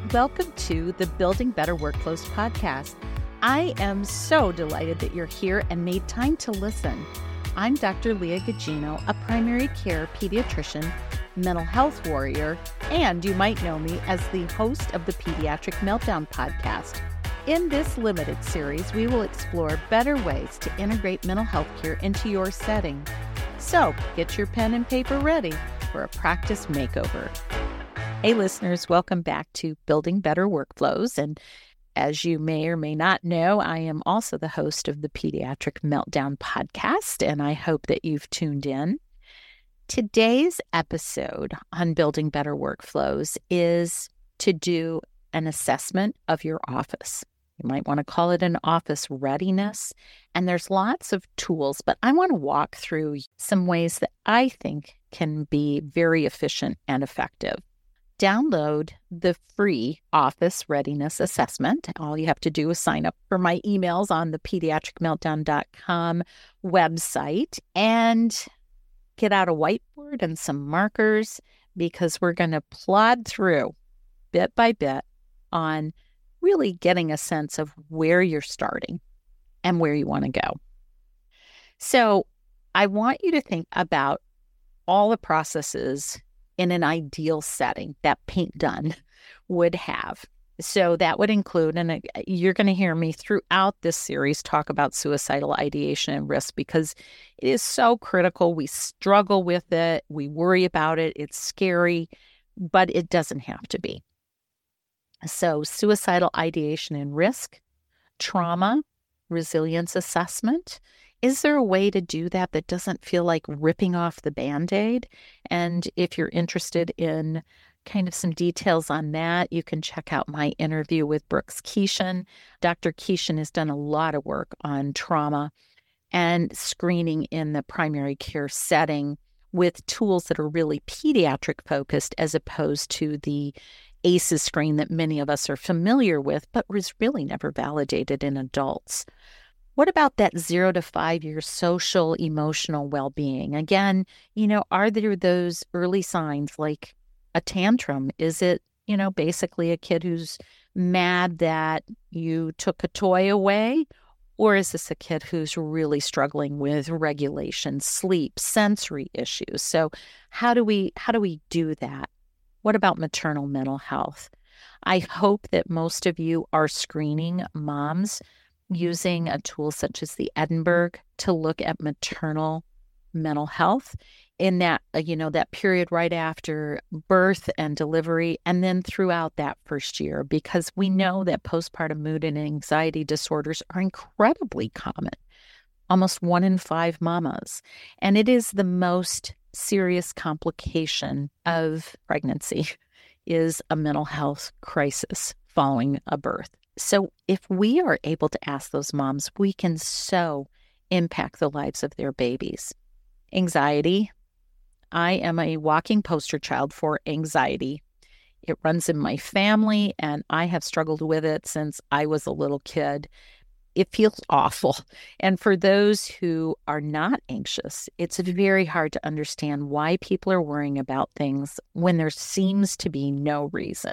Welcome to the Building Better Workflows podcast. I am so delighted that you're here and made time to listen. I'm Dr. Leah Gugino, a primary care pediatrician, mental health warrior, and you might know me as the host of the Pediatric Meltdown podcast. In this limited series, we will explore better ways to integrate mental health care into your setting. So get your pen and paper ready for a practice makeover. Hey listeners, welcome back to Building Better Workflows. And as you may or may not know, I am also the host of the Pediatric Meltdown podcast, and I hope that you've tuned in. Today's episode on Building Better Workflows is to do an assessment of your office. You might want to call it an office readiness. And there's lots of tools, but I want to walk through some ways that I think can be very efficient and effective. Download the free office readiness assessment. All you have to do is sign up for my emails on the pediatricmeltdown.com website and get out a whiteboard and some markers because we're going to plod through bit by bit on really getting a sense of where you're starting and where you want to go. So I want you to think about all the processes in an ideal setting that Paint Done would have. So that would include, and you're going to hear me throughout this series talk about suicidal ideation and risk because it is so critical. We struggle with it. We worry about it. It's scary, but it doesn't have to be. So suicidal ideation and risk, trauma, resilience assessment. Is there a way to do that that doesn't feel like ripping off the Band-Aid? And if you're interested in kind of some details on that, you can check out my interview with Brooks Keeshan. Dr. Keeshan has done a lot of work on trauma and screening in the primary care setting with tools that are really pediatric focused as opposed to the ACEs screen that many of us are familiar with, but was really never validated in adults. What about that 0 to 5 year social, emotional well-being? Again, are there those early signs like a tantrum? Is it, basically a kid who's mad that you took a toy away? Or is this a kid who's really struggling with regulation, sleep, sensory issues? So how do we do that? What about maternal mental health? I hope that most of you are screening moms using a tool such as the Edinburgh to look at maternal mental health in that, that period right after birth and delivery, and then throughout that first year, because we know that postpartum mood and anxiety disorders are incredibly common. Almost 1 in 5 mamas. And it is the most serious complication of pregnancy is a mental health crisis following a birth. So if we are able to ask those moms, we can so impact the lives of their babies. Anxiety. I am a walking poster child for anxiety. It runs in my family, and I have struggled with it since I was a little kid. It feels awful. And for those who are not anxious, it's very hard to understand why people are worrying about things when there seems to be no reason.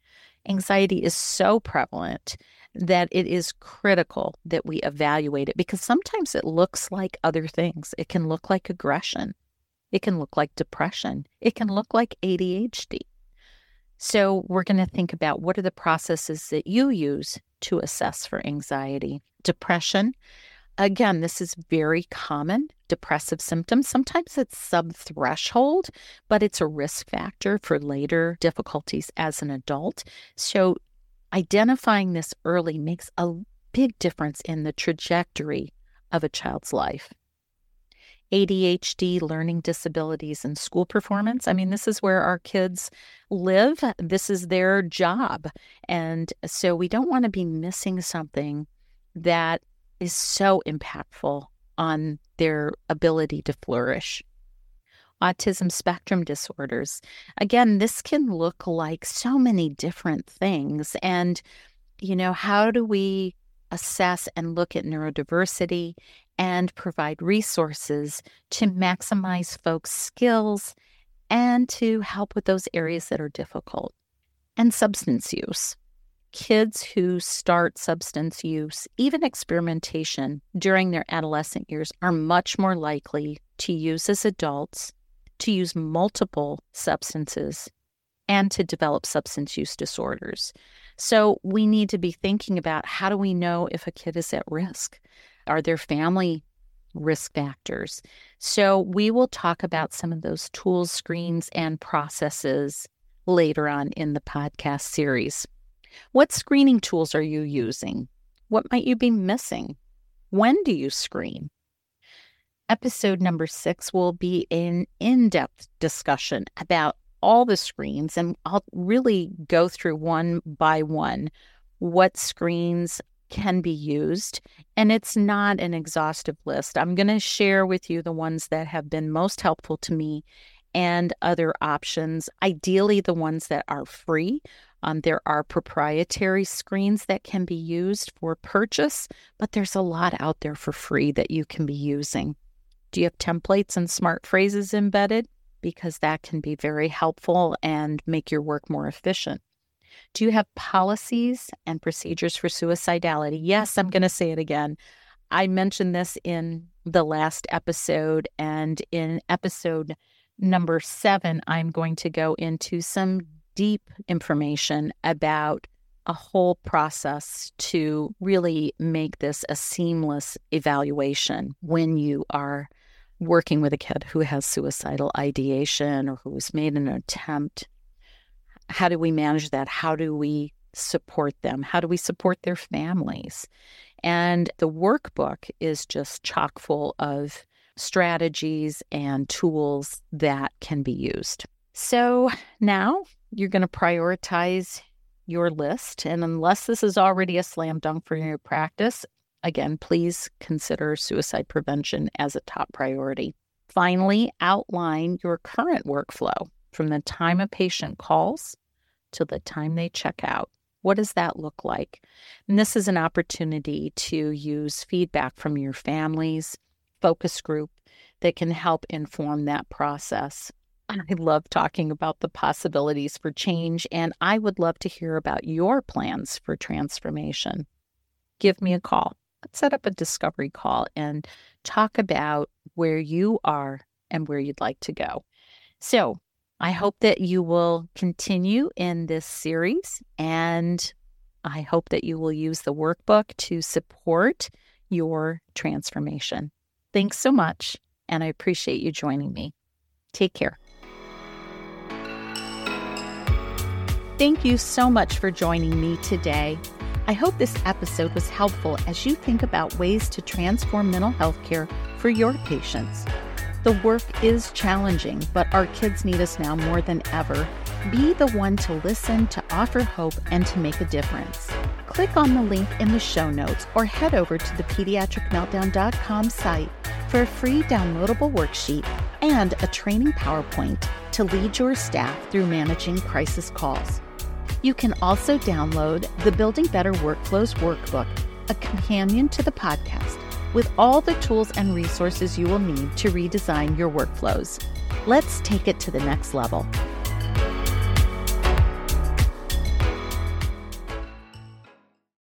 Anxiety is so prevalent that it is critical that we evaluate it because sometimes it looks like other things. It can look like aggression. It can look like depression. It can look like ADHD. So we're going to think about what are the processes that you use to assess for anxiety. Depression. Again, this is very common, depressive symptoms. Sometimes it's sub-threshold, but it's a risk factor for later difficulties as an adult. So identifying this early makes a big difference in the trajectory of a child's life. ADHD, learning disabilities, and school performance. I mean, this is where our kids live. This is their job. And so we don't want to be missing something that is so impactful on their ability to flourish. Autism spectrum disorders. Again, this can look like so many different things. And, how do we assess and look at neurodiversity and provide resources to maximize folks' skills and to help with those areas that are difficult? and substance use. Kids who start substance use, even experimentation during their adolescent years, are much more likely to use as adults, to use multiple substances, and to develop substance use disorders. So we need to be thinking about, how do we know if a kid is at risk? Are there family risk factors? So we will talk about some of those tools, screens, and processes later on in the podcast series. What screening tools are you using? What might you be missing? When do you screen? Episode number 6 will be an in-depth discussion about all the screens, and I'll really go through one by one what screens can be used. And it's not an exhaustive list. I'm going to share with you the ones that have been most helpful to me and other options, ideally the ones that are free. There are proprietary screens that can be used for purchase, but there's a lot out there for free that you can be using. Do you have templates and smart phrases embedded? Because that can be very helpful and make your work more efficient. Do you have policies and procedures for suicidality? Yes, I'm going to say it again. I mentioned this in the last episode, and in episode number 7, I'm going to go into some deep information about a whole process to really make this a seamless evaluation when you are working with a kid who has suicidal ideation or who has made an attempt. How do we manage that? How do we support them? How do we support their families? And the workbook is just chock full of strategies and tools that can be used. So now you're going to prioritize your list. And unless this is already a slam dunk for your practice, again, please consider suicide prevention as a top priority. Finally, outline your current workflow from the time a patient calls to the time they check out. What does that look like? And this is an opportunity to use feedback from your families, focus group that can help inform that process. I love talking about the possibilities for change, and I would love to hear about your plans for transformation. Give me a call. Let's set up a discovery call and talk about where you are and where you'd like to go. So I hope that you will continue in this series, and I hope that you will use the workbook to support your transformation. Thanks so much, and I appreciate you joining me. Take care. Thank you so much for joining me today. I hope this episode was helpful as you think about ways to transform mental health care for your patients. The work is challenging, but our kids need us now more than ever. Be the one to listen, to offer hope, and to make a difference. Click on the link in the show notes or head over to the pediatricmeltdown.com site for a free downloadable worksheet and a training PowerPoint to lead your staff through managing crisis calls. You can also download the Building Better Workflows Workbook, a companion to the podcast, with all the tools and resources you will need to redesign your workflows. Let's take it to the next level.